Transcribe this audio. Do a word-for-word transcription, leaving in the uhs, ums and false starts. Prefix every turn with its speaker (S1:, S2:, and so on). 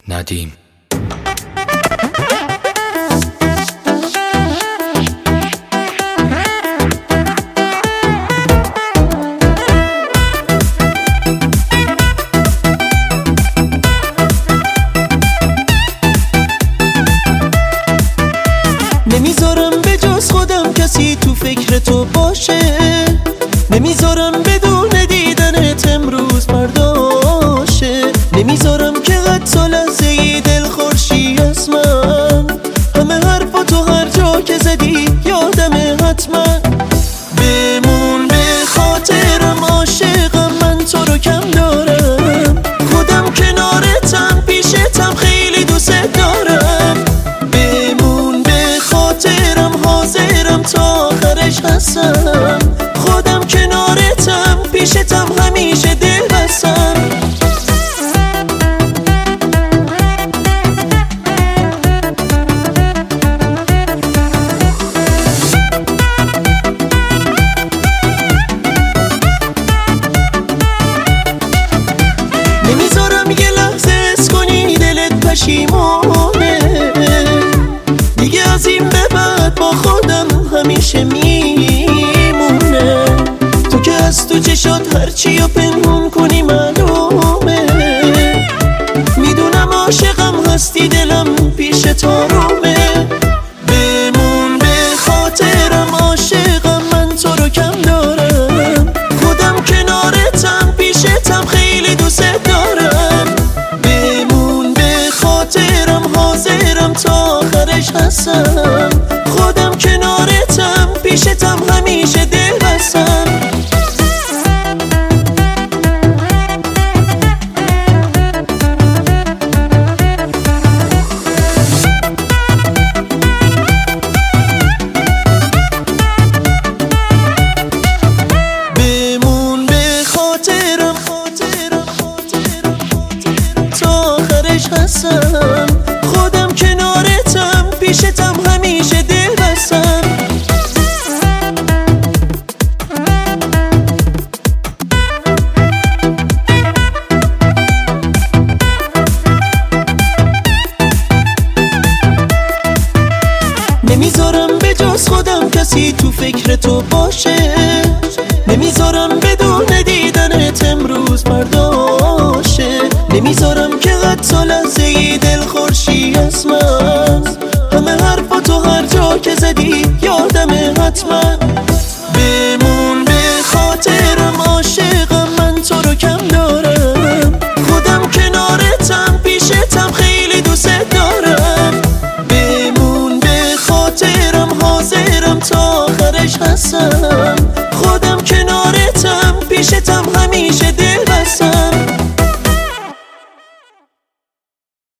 S1: ندیم.
S2: نمیذارم به جز خودم کسی تو فکر تو باشه، نمیذارم بدون دیدنت امروز پرداشه، نمیذارم که حتی لحظه ای دل خورشی از من، همه حرفا تو هر جا که زدی یادمه حتما. بمون به خاطرم عاشقم، من تو رو کم دارم، خودم کنارتم پیشتم خیلی دوست دارم. بمون به خاطرم حاضرم تا آخرش هستم، خودم کنارتم پیشتم همیشه دل بستم. نمیذارم یه لحظه حس کنی دلت پشیمونه، دیگه از این به بعد با خودم همیشه میمونه. تو که از تو چشات هرچی رو پنهون کنی معلومه، میدونم عاشقم هستی دلم پیش تو رومه. بمون به خاطرم عاشقم، من تو رو کم دارم، خودم کنارتم پیشتم خیلی دوست دارم. بمون به خاطرم حاضرم تا آخرش هستم، خودم کنارتم پیشتم همیشه دل بستم. بمون به خاطرم تا آخرش هستم، خودم کنارتم پیشتم همیشه دل بستم. نمیذارم به جز خودم کسی تو فکر تو باشه، نمیذارم بدون دیدنت امروز پرداشه، نمیذارم که حتی لحظه ای دل خورشی از من، همه حرفا تو هر جا که زدی یادمه حتما. بمون به خاطرم عاشقم، من تو رو کم دارم، خودم کنارتم پیشتم خیلی دوست دارم. بمون به خاطرم حاضرم تا آخرش هستم،